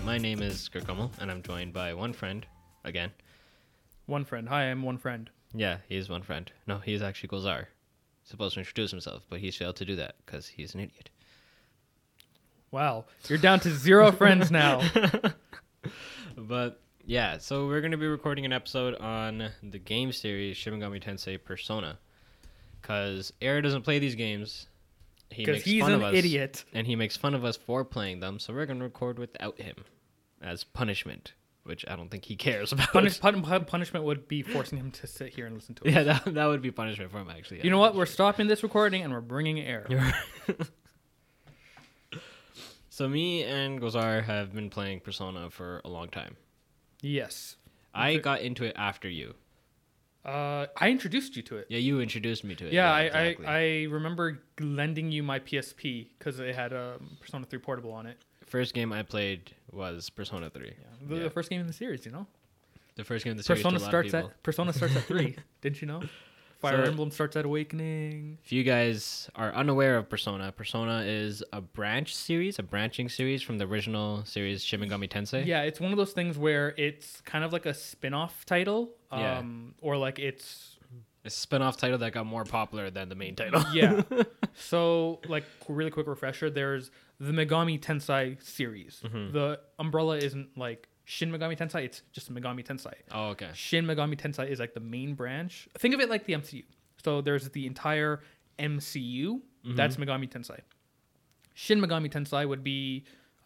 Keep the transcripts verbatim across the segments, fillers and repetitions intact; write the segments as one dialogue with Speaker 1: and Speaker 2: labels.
Speaker 1: my name is Kirkummel, and I'm joined by one friend, again.
Speaker 2: One friend. Hi, I'm one friend.
Speaker 1: Yeah, he is one friend. No, he is actually Gulzar. Supposed to introduce himself, but he's failed to do that because he's an idiot.
Speaker 2: Wow, you're down to zero friends now.
Speaker 1: But yeah, so we're going to be recording an episode on the game series Shin Megami Tensei Persona. Because Air doesn't play these games. He
Speaker 2: Because
Speaker 1: makes
Speaker 2: he's
Speaker 1: fun
Speaker 2: an
Speaker 1: of us,
Speaker 2: idiot.
Speaker 1: And he makes fun of us for playing them, so we're going to record without him as punishment, which I don't think he cares about.
Speaker 2: Punish, pun, pun, punishment would be forcing him to sit here and listen to us.
Speaker 1: Yeah, that, that would be punishment for him, actually.
Speaker 2: You
Speaker 1: Yeah,
Speaker 2: know what?
Speaker 1: for
Speaker 2: We're
Speaker 1: sure.
Speaker 2: stopping this recording and we're bringing Air.
Speaker 1: So me and Gozar have been playing Persona for a long time.
Speaker 2: Yes.
Speaker 1: I got into it after you.
Speaker 2: Uh, I introduced you to it.
Speaker 1: Yeah, you introduced me to it.
Speaker 2: Yeah,
Speaker 1: Yeah,
Speaker 2: I,
Speaker 1: exactly.
Speaker 2: I, I remember lending you my P S P because it had a um, Persona three Portable on it.
Speaker 1: First game I played was Persona three.
Speaker 2: Yeah. The,
Speaker 1: Yeah.
Speaker 2: the first game in the series, you know?
Speaker 1: The first game of the series
Speaker 2: Persona
Speaker 1: to a lot of
Speaker 2: starts
Speaker 1: people.
Speaker 2: at Persona starts at three. Didn't you know? Fire
Speaker 1: So-
Speaker 2: Emblem starts at Awakening.
Speaker 1: If you guys are unaware of Persona, Persona is a branch series, a branching series from the original series Shin Megami Tensei.
Speaker 2: Yeah, it's one of those things where it's kind of like a spin-off title,
Speaker 1: Yeah.
Speaker 2: um, or like it's
Speaker 1: It's a spin-off title that got more popular than the main title.
Speaker 2: yeah. So, like, really quick refresher: there's the Megami Tensei series.
Speaker 1: Mm-hmm.
Speaker 2: The umbrella isn't like Shin Megami Tensei; it's just Megami Tensei.
Speaker 1: Oh, okay.
Speaker 2: Shin Megami Tensei is like the main branch. Think of it like the M C U. So there's the entire M C U.
Speaker 1: Mm-hmm.
Speaker 2: That's Megami Tensei. Shin Megami Tensei would be,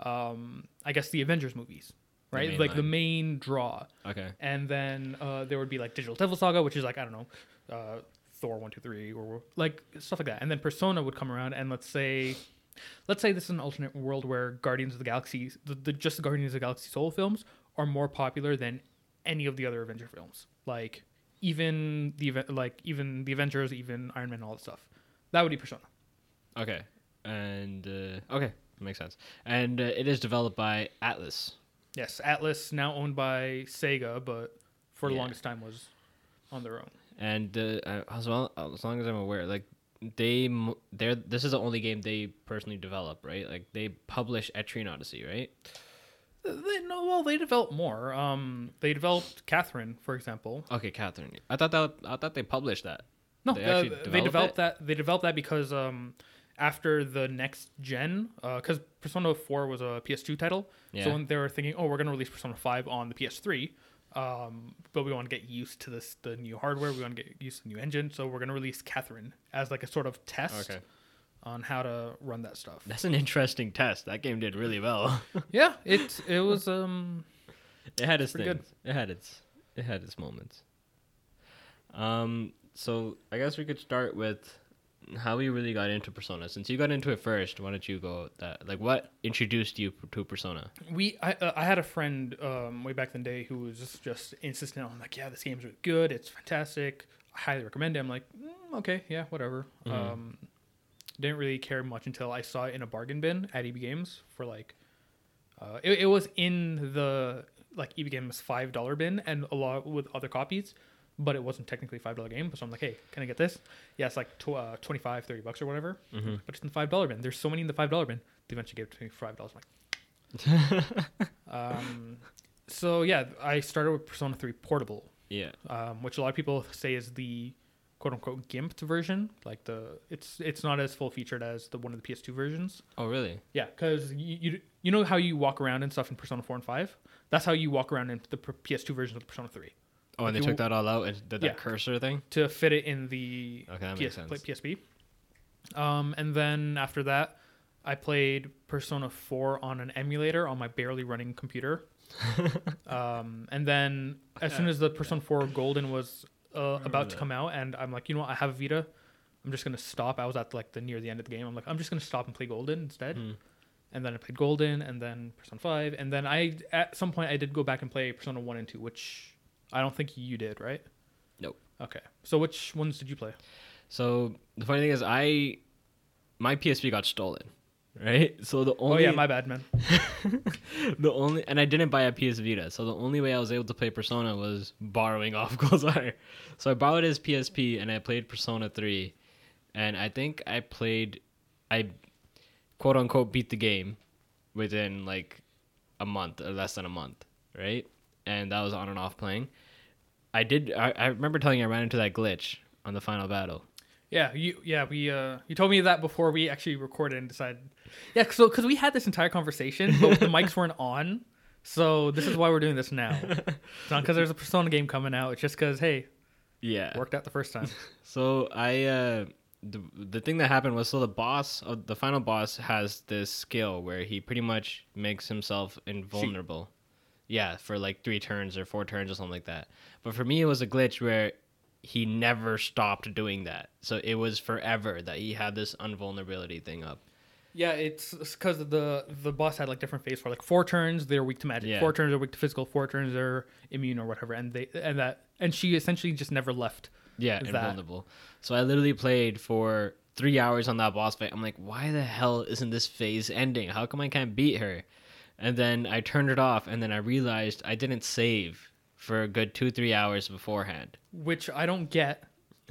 Speaker 2: um, I guess, the Avengers movies,
Speaker 1: The
Speaker 2: right?
Speaker 1: main
Speaker 2: like the
Speaker 1: line.
Speaker 2: main draw.
Speaker 1: Okay.
Speaker 2: And then uh, there would be like Digital Devil Saga, which is like, I don't know, uh, Thor one, two, three, or like stuff like that. And then Persona would come around, and let's say, let's say this is an alternate world where Guardians of the Galaxy, the, the just the Guardians of the Galaxy solo films are more popular than any of the other Avenger films. Like even the event, like even the Avengers, even Iron Man, all that stuff. That would be Persona.
Speaker 1: Okay. And, uh, okay. Makes sense. And uh, it is developed by Atlas.
Speaker 2: Yes, Atlas now owned by Sega, but for the
Speaker 1: Yeah.
Speaker 2: longest time was on their own.
Speaker 1: And uh, as well, as long as I'm aware, like they, mo- they're this is the only game they personally develop, right? Like they publish Etrian Odyssey, right?
Speaker 2: They, no, well, they developed more. Um, they developed Catherine, for example.
Speaker 1: Okay, Catherine. I thought that I thought they published that.
Speaker 2: No,
Speaker 1: They
Speaker 2: uh,
Speaker 1: actually
Speaker 2: they
Speaker 1: developed
Speaker 2: developed
Speaker 1: it?
Speaker 2: that. They developed that because um, after the next gen, because Persona four was a P S two title,
Speaker 1: Yeah.
Speaker 2: so when they were thinking, oh, we're gonna release Persona five on the P S three, um, but we want to get used to this, the new hardware. We want to get used to the new engine, so we're gonna release Catherine as like a sort of test
Speaker 1: Okay.
Speaker 2: on how to run that stuff.
Speaker 1: That's an interesting test. That game did really well.
Speaker 2: Yeah, it it was um.
Speaker 1: It had its
Speaker 2: Pretty
Speaker 1: things.
Speaker 2: good.
Speaker 1: It had its it had its moments. Um so I guess we could start with how we really got into Persona. Since you got into it first, why don't you go with that? Like what introduced you to Persona?
Speaker 2: We I uh, I had a friend um, way back in the day who was just, just insistent on like, yeah, this game's really good, it's fantastic, I highly recommend it. I'm like, mm, okay, yeah, whatever.
Speaker 1: Mhm.
Speaker 2: Um, didn't really care much until I saw it in a bargain bin at E B Games for like, uh, it, it was in the like E B Games five dollar bin and a lot with other copies, but it wasn't technically a five dollar game. So I'm like, hey, can I get this? Yeah, it's like tw- uh, twenty-five, thirty bucks or whatever,
Speaker 1: Mm-hmm.
Speaker 2: but it's in the five dollar bin. There's so many in the five dollar bin. They eventually gave it to me for five dollars. I'm like, Um, so yeah, I started with Persona three Portable,
Speaker 1: Yeah.
Speaker 2: um, which a lot of people say is the quote unquote gimped version. Like the it's it's not as full featured as the one of the P S two versions.
Speaker 1: Oh really?
Speaker 2: Yeah, because you, you you know how you walk around and stuff in Persona four and five. That's how you walk around in the P S two version of Persona three
Speaker 1: Oh, and they
Speaker 2: You-
Speaker 1: took that all out and did that
Speaker 2: Yeah.
Speaker 1: cursor thing?
Speaker 2: to fit it in the
Speaker 1: Okay, that
Speaker 2: P
Speaker 1: makes
Speaker 2: S,
Speaker 1: sense.
Speaker 2: like P S P. Um, and then after that, I played Persona four on an emulator on my barely running computer. um, and then as soon as the Persona four Golden was uh, about to
Speaker 1: that.
Speaker 2: come out, and I'm like, you know what, I have a Vita. I'm just gonna stop. I was at like the near the end of the game. I'm like, I'm just gonna stop and play Golden instead.
Speaker 1: Mm.
Speaker 2: And then I played Golden, and then Persona five, and then I at some point I did go back and play Persona one and two, which I don't think you did, right?
Speaker 1: Nope.
Speaker 2: Okay. So which ones did you play?
Speaker 1: So the funny thing is I my P S P got stolen. Right? So the only
Speaker 2: Oh yeah, my bad, man.
Speaker 1: the only and I didn't buy a P S Vita, so the only way I was able to play Persona was borrowing off Gulzar. So I borrowed his P S P and I played Persona three, and I think I played, I quote unquote beat the game within like a month or less than a month, right? And that was on and off playing. I did. I, I remember telling you I ran into that glitch on the final battle.
Speaker 2: Yeah, you yeah we uh you told me that before we actually recorded and decided. Yeah, so because we had this entire conversation, but the mics weren't on, so this is why we're doing this now. It's not because there's a Persona game coming out. It's just because hey,
Speaker 1: Yeah,
Speaker 2: worked out the first time.
Speaker 1: So I uh the the thing that happened was so the boss, uh, the final boss has this skill where he pretty much makes himself invulnerable. Yeah, for like three turns or four turns or something like that. But for me, it was a glitch where he never stopped doing that. So it was forever that he had this invulnerability thing up.
Speaker 2: Yeah, it's because the the boss had like different phases for like four turns they're weak to magic,
Speaker 1: Yeah.
Speaker 2: four turns they're weak to physical, four turns they're immune or whatever, and they and that and she essentially just never left.
Speaker 1: Yeah,
Speaker 2: That.
Speaker 1: invulnerable. So I literally played for three hours on that boss fight. I'm like, why the hell isn't this phase ending? How come I can't beat her? And then I turned it off, and then I realized I didn't save for a good two, three hours beforehand.
Speaker 2: Which I don't get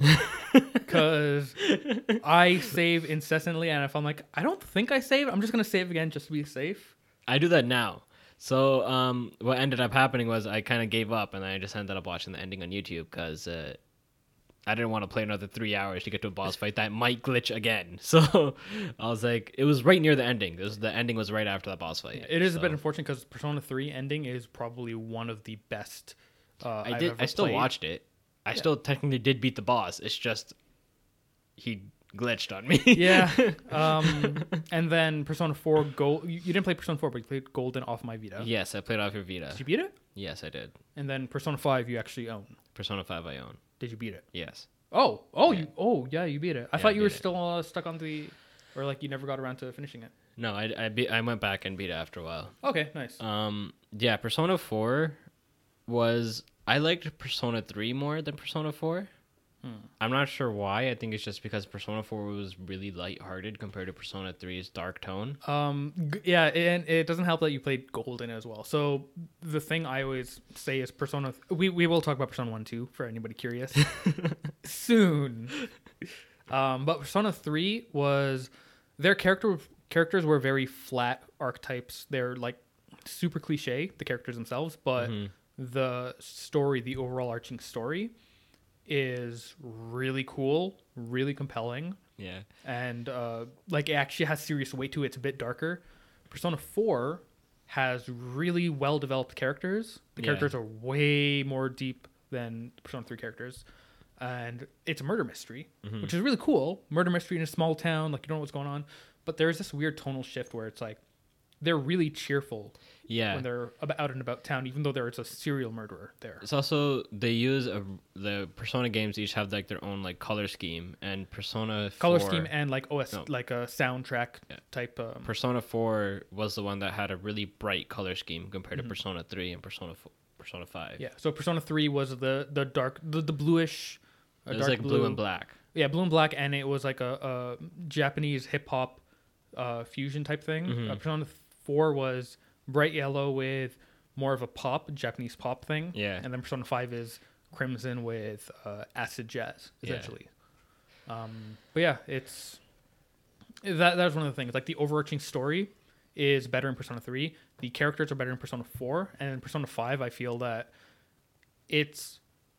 Speaker 2: because I save incessantly, and if I'm like, I don't think I save, I'm just gonna save again just to be safe.
Speaker 1: I do that now. So um, what ended up happening was I kind of gave up, and I just ended up watching the ending on YouTube because uh, I didn't want to play another three hours to get to a boss fight that might glitch again. So I was like, it was right near the ending. It was, the ending was right after that boss fight.
Speaker 2: It is
Speaker 1: so.
Speaker 2: a bit unfortunate because Persona three ending is probably one of the best. Uh,
Speaker 1: I
Speaker 2: I've
Speaker 1: did.
Speaker 2: ever
Speaker 1: I still
Speaker 2: played.
Speaker 1: watched it. I
Speaker 2: Yeah.
Speaker 1: still technically did beat the boss. It's just he glitched on me.
Speaker 2: Yeah. Um, and then Persona four Gold. You, you didn't play Persona four, but you played Golden off my Vita.
Speaker 1: Yes, I played off your Vita.
Speaker 2: Did you beat it?
Speaker 1: Yes, I did.
Speaker 2: And then Persona five you actually own.
Speaker 1: Persona five I own.
Speaker 2: Did you beat it?
Speaker 1: Yes.
Speaker 2: Oh, oh,
Speaker 1: Yeah.
Speaker 2: you, oh, yeah, you beat it. I
Speaker 1: Yeah,
Speaker 2: thought
Speaker 1: I
Speaker 2: you were
Speaker 1: beat it.
Speaker 2: still uh, stuck on the, or like you never got around to finishing it.
Speaker 1: No, I I, beat, I went back and beat it after a while.
Speaker 2: Okay, nice.
Speaker 1: Um, yeah, Persona four was I liked Persona three more than Persona four.
Speaker 2: Hmm.
Speaker 1: I'm not sure why. I think it's just because Persona four was really lighthearted compared to Persona three's dark tone.
Speaker 2: Um, g- yeah, and it doesn't help that you played Golden as well. So the thing I always say is Persona. We we will talk about Persona one too for anybody curious soon. Um, but Persona three was their character characters were very flat archetypes. They're like super cliche, the characters themselves, but
Speaker 1: Mhm.
Speaker 2: the story, the overall arching story, is really cool, really compelling.
Speaker 1: Yeah.
Speaker 2: And uh, like it actually has serious weight to it. It's a bit darker. Persona four has really well developed characters. The
Speaker 1: Yeah.
Speaker 2: characters are way more deep than Persona three characters. And it's a murder mystery,
Speaker 1: Mhm.
Speaker 2: which is really cool. Murder mystery in a small town, like you don't know what's going on. But there's this weird tonal shift where it's like they're really cheerful
Speaker 1: Yeah.
Speaker 2: when they're about, out and about town, even though there's a serial murderer there.
Speaker 1: It's also they use a, the Persona games each have like their own like color scheme, and Persona
Speaker 2: Color
Speaker 1: four,
Speaker 2: scheme and like O S,
Speaker 1: No.
Speaker 2: like a soundtrack
Speaker 1: Yeah.
Speaker 2: type. Um,
Speaker 1: Persona four was the one that had a really bright color scheme compared
Speaker 2: Mhm.
Speaker 1: to Persona three and Persona f- Persona five.
Speaker 2: Yeah, so Persona three was the the dark, the, the bluish. a
Speaker 1: It was
Speaker 2: dark
Speaker 1: like blue and black.
Speaker 2: Yeah, blue and black, and it was like a, a Japanese hip hop uh, fusion type thing.
Speaker 1: Mhm.
Speaker 2: Uh, Persona four was bright yellow with more of a pop, Japanese pop thing.
Speaker 1: Yeah.
Speaker 2: And then Persona five is crimson with uh, acid jazz,
Speaker 1: Yeah.
Speaker 2: essentially. Um, but yeah, it's that. That's one of the things. Like the overarching story is better in Persona three. The characters are better in Persona four, and in Persona five, I feel that it's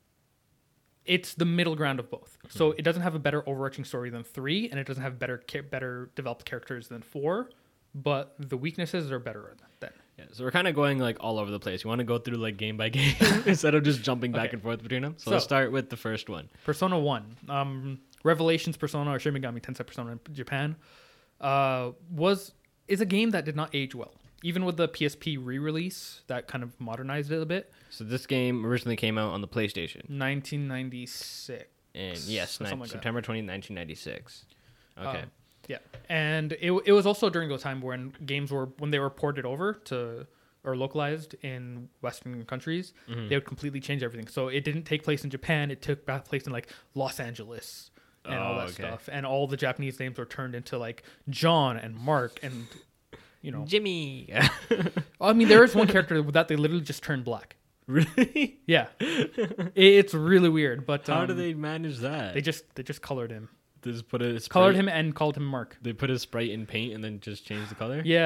Speaker 2: it's the middle ground of both. So it doesn't have a better overarching story than three, and it doesn't have better ca- better developed characters than four. But the weaknesses are better than.
Speaker 1: Yeah, so we're kind of going like all over the place. You want to go through like game by game instead of just jumping back
Speaker 2: Okay.
Speaker 1: and forth between them. So,
Speaker 2: So-
Speaker 1: let's start with the first one.
Speaker 2: Persona one, um, Revelations Persona or Shin Megami Tensei Persona in Japan, uh, was is a game that did not age well. Even with the P S P re-release, that kind of modernized it a bit.
Speaker 1: So this game originally came out on the PlayStation,
Speaker 2: nineteen ninety-six.
Speaker 1: and yes,
Speaker 2: Or
Speaker 1: ni-
Speaker 2: something like that.
Speaker 1: September twentieth, nineteen ninety-six. Okay.
Speaker 2: Um, yeah, and it it was also during the time when games were when they were ported over to or localized in Western countries,
Speaker 1: Mhm.
Speaker 2: they would completely change everything. So it didn't take place in Japan; it took back place in like Los Angeles and all
Speaker 1: Oh,
Speaker 2: that
Speaker 1: okay.
Speaker 2: stuff. And all the Japanese names were turned into like John and Mark and you know.
Speaker 1: Jimmy.
Speaker 2: I mean, there is one character that they literally just turned black.
Speaker 1: Really?
Speaker 2: Yeah, It- it's really weird. But
Speaker 1: How
Speaker 2: um,
Speaker 1: do they manage that?
Speaker 2: They just they just colored him,
Speaker 1: They just put a sprite,
Speaker 2: colored him, and called him Mark.
Speaker 1: They put a sprite in paint and then just change the color.
Speaker 2: Yeah,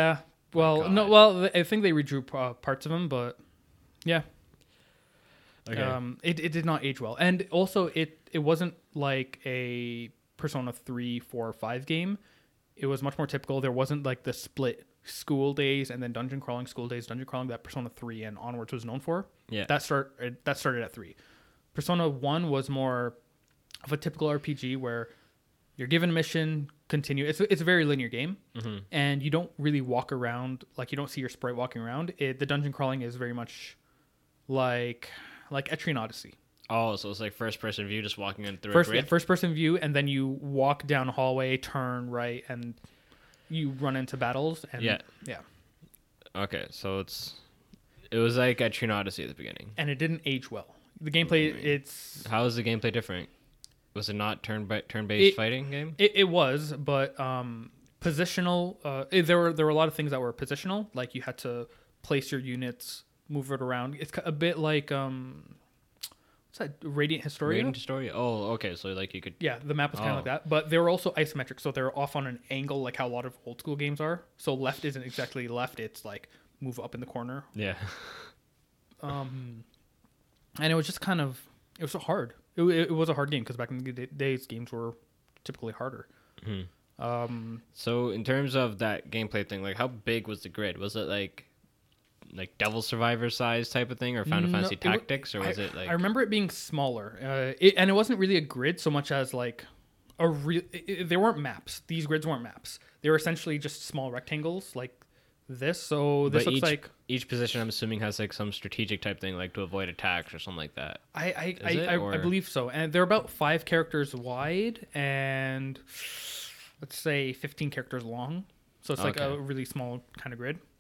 Speaker 2: Well, no,
Speaker 1: God.
Speaker 2: well, I think they redrew uh, parts of them, but yeah,
Speaker 1: Okay.
Speaker 2: um, it it did not age well, and also it it wasn't like a Persona three, four, five game. It was much more typical. There wasn't like the split school days and then dungeon crawling, school days, dungeon crawling that Persona three and onwards was known for.
Speaker 1: Yeah.
Speaker 2: That start uh, that started at three. Persona one was more of a typical R P G where you're given a mission, continue. It's a, it's a very linear game,
Speaker 1: Mm-hmm.
Speaker 2: and you don't really walk around, like you don't see your sprite walking around. It, the dungeon crawling is very much like like Etrian Odyssey.
Speaker 1: Oh, so it's like first person view, just walking in through
Speaker 2: First
Speaker 1: a grid.
Speaker 2: first person view, and then you walk down a hallway, turn right, and you run into battles. And
Speaker 1: Yeah.
Speaker 2: yeah.
Speaker 1: Okay, so it's it was like at Etrian Odyssey at the beginning.
Speaker 2: And it didn't age well. The gameplay,
Speaker 1: Mm.
Speaker 2: it's
Speaker 1: How is the gameplay different? Was it not turn by, turn based
Speaker 2: It-
Speaker 1: fighting game?
Speaker 2: It, it was, but um, positional. Uh, it- there were there were a lot of things that were positional, like you had to place your units, move it around. It's a bit like um, what's that? Radiant Historia.
Speaker 1: Radiant Story. Oh, okay. So like you could.
Speaker 2: Yeah, the map was kind of
Speaker 1: Oh.
Speaker 2: like that, but they were also isometric, so they're off on an angle, like how a lot of old school games are. So left isn't exactly left; it's like move up in the corner.
Speaker 1: Yeah.
Speaker 2: Um, and it was just kind of it was so hard. It, it was a hard game because back in the d- days, games were typically harder.
Speaker 1: Mhm.
Speaker 2: Um,
Speaker 1: So in terms of that gameplay thing, like how big was the grid? Was it like like Devil Survivor size type of thing, or Final
Speaker 2: No,
Speaker 1: Fantasy
Speaker 2: it wa-
Speaker 1: Tactics, or was
Speaker 2: I,
Speaker 1: it like?
Speaker 2: I remember it being smaller, uh, it, and it wasn't really a grid so much as like a real. They weren't maps. These grids weren't maps. They were essentially just small rectangles like this. So this
Speaker 1: But
Speaker 2: looks
Speaker 1: each,
Speaker 2: like
Speaker 1: each position, I'm assuming, has like some strategic type thing, like to avoid attacks or something like that.
Speaker 2: I I,
Speaker 1: Is
Speaker 2: I,
Speaker 1: it,
Speaker 2: I, I
Speaker 1: or-
Speaker 2: believe so, and they're about five characters wide and let's say fifteen characters long. So it's like
Speaker 1: Okay.
Speaker 2: a really small kind of grid.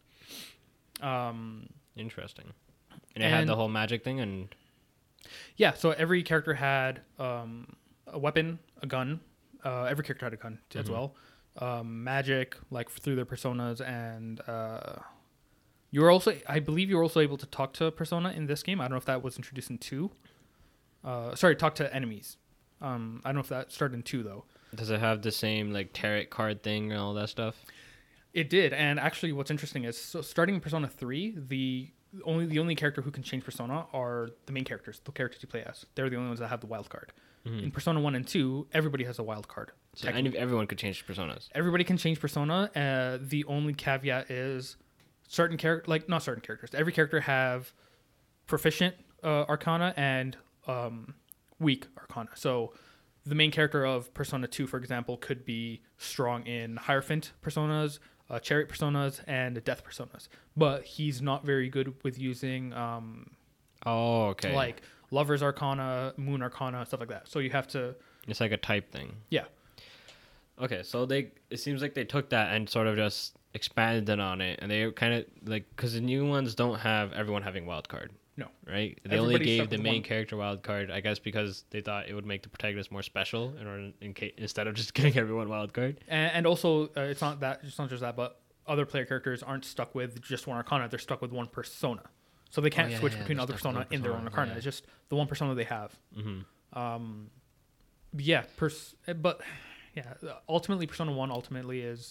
Speaker 2: Um,
Speaker 1: Interesting. And it had the
Speaker 2: And-
Speaker 1: whole magic thing, and
Speaker 2: Yeah, so every character had um, a weapon, a gun. Uh, every character had a gun t- as
Speaker 1: Mhm.
Speaker 2: well. Um, magic, like through their personas, and uh, you were also, I believe, you were also able to talk to a persona in this game. I don't know if that was introduced in two. Uh, sorry, talk to enemies. Um, I don't know if that started in two though.
Speaker 1: does it have the same like tarot card thing and all that stuff?
Speaker 2: It did, and actually, what's interesting is so starting in Persona three, the only the only character who can change persona are the main characters, the characters you play as. They're the only ones that have the wild card.
Speaker 1: Mhm.
Speaker 2: In Persona one and two, everybody has a wild card.
Speaker 1: So
Speaker 2: technically.
Speaker 1: any, everyone could change personas.
Speaker 2: Everybody can change persona. Uh, the only caveat is certain character, like not certain characters. Every character have proficient uh, arcana and um, weak arcana. So the main character of Persona two, for example, could be strong in Hierophant personas, uh, Chariot personas, and Death personas. But he's not very good with using um,
Speaker 1: Oh, okay.
Speaker 2: like Lover's arcana, Moon arcana, stuff like that. So you have to,
Speaker 1: It's like a type thing.
Speaker 2: yeah.
Speaker 1: Okay, so they it seems like they took that and sort of just expanded on it, and they kind of like because the new ones don't have everyone having wild card.
Speaker 2: No.
Speaker 1: Right? They only
Speaker 2: Everybody's
Speaker 1: gave
Speaker 2: stuck
Speaker 1: the
Speaker 2: with
Speaker 1: main
Speaker 2: one.
Speaker 1: character wild card, I guess, because they thought it would make the protagonist more special in order in case instead of just giving everyone wild card.
Speaker 2: And, and also, uh, it's not that it's not just that, but other player characters aren't stuck with just one arcana; they're stuck with one persona, so they can't
Speaker 1: Oh, yeah,
Speaker 2: switch
Speaker 1: yeah,
Speaker 2: between
Speaker 1: they're
Speaker 2: other
Speaker 1: stuck with
Speaker 2: persona
Speaker 1: one
Speaker 2: in their own
Speaker 1: persona,
Speaker 2: arcana.
Speaker 1: yeah.
Speaker 2: It's just the one persona they have.
Speaker 1: Mm-hmm.
Speaker 2: Um, yeah, pers- but yeah, ultimately, Persona One ultimately is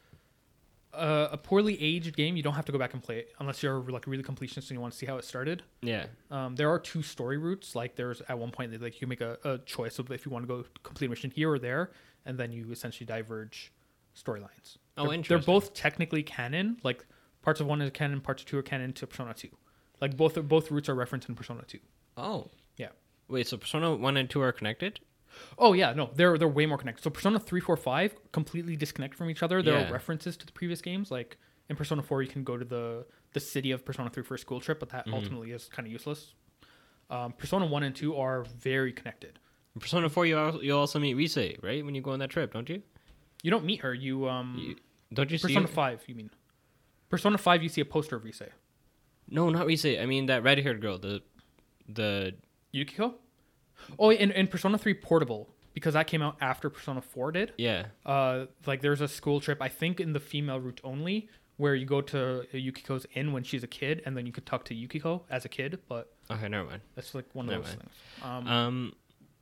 Speaker 2: a, a poorly aged game. You don't have to go back and play it unless you're like a really completionist and you want to see how it started.
Speaker 1: Yeah.
Speaker 2: Um, there are two story routes. Like there's at one point, like you can make a, a choice of if you want to go complete a mission here or there, and then you essentially diverge storylines.
Speaker 1: Oh,
Speaker 2: They're-
Speaker 1: interesting.
Speaker 2: They're both technically canon. Like parts of one is canon, parts of two are canon to Persona Two. Like both both routes are referenced in Persona Two.
Speaker 1: Oh.
Speaker 2: Yeah.
Speaker 1: Wait, so Persona one and two are connected?
Speaker 2: Oh yeah, no, they're they're way more connected. So Persona three, four, five completely disconnect from each other. There
Speaker 1: Yeah.
Speaker 2: are references to the previous games. Like in Persona four, you can go to the the city of Persona three for a school trip, but that
Speaker 1: Mhm.
Speaker 2: ultimately is kind of useless. Um, Persona one and two are very connected.
Speaker 1: In Persona four, you also, you also meet Rise, right? When you go on that trip, don't you?
Speaker 2: You don't meet her. You um
Speaker 1: you don't you see
Speaker 2: Persona
Speaker 1: her?
Speaker 2: five. You mean Persona five? You see a poster of Rise.
Speaker 1: No, not Rise. I mean that red-haired girl, the the
Speaker 2: Yukiko. Oh, in, in Persona three Portable, because that came out after Persona four did.
Speaker 1: yeah.
Speaker 2: Uh, like there's a school trip, I think in the female route only, where you go to Yukiko's inn when she's a kid, and then you could talk to Yukiko as a kid. But
Speaker 1: Okay, never mind.
Speaker 2: that's like one of
Speaker 1: Never
Speaker 2: those
Speaker 1: mind.
Speaker 2: things. Um,
Speaker 1: Um,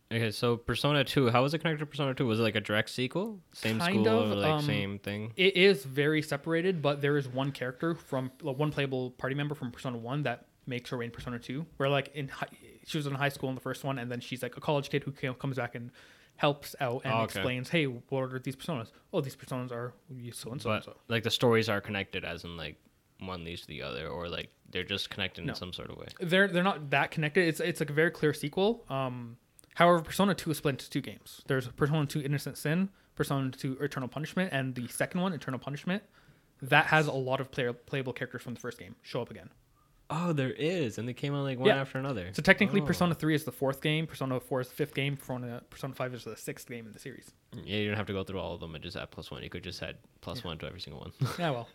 Speaker 1: Okay, so Persona two, how was it connected to Persona two? Was it like a direct sequel? Same
Speaker 2: Kind
Speaker 1: school,
Speaker 2: of,
Speaker 1: or like
Speaker 2: um,
Speaker 1: same thing?
Speaker 2: It is very separated, but there is one character from like, one playable party member from Persona one that makes her way in Persona two. Where like in hi- she was in high school in the first one, and then she's like a college kid who ca- comes back and helps out and
Speaker 1: Oh, okay.
Speaker 2: explains, hey, what are these personas? Oh, these personas are so and so and
Speaker 1: But
Speaker 2: so.
Speaker 1: like the stories are connected, as in like one leads to the other, or like they're just connected
Speaker 2: No.
Speaker 1: in some sort of way.
Speaker 2: They're they're not that connected. It's it's like a very clear sequel. Um, however, Persona two is split into two games. There's Persona two Innocent Sin, Persona two Eternal Punishment, and the second one, Eternal Punishment, that has a lot of player playable characters from the first game show up again.
Speaker 1: Oh, there is, and they came out like one
Speaker 2: Yeah.
Speaker 1: after another.
Speaker 2: So technically,
Speaker 1: Oh.
Speaker 2: Persona three is the fourth game, Persona four is the fifth game, Persona Persona five is the sixth game in the series.
Speaker 1: Yeah, you don't have to go through all of them and just add plus one. You could just add plus one to every single one.
Speaker 2: Yeah, well,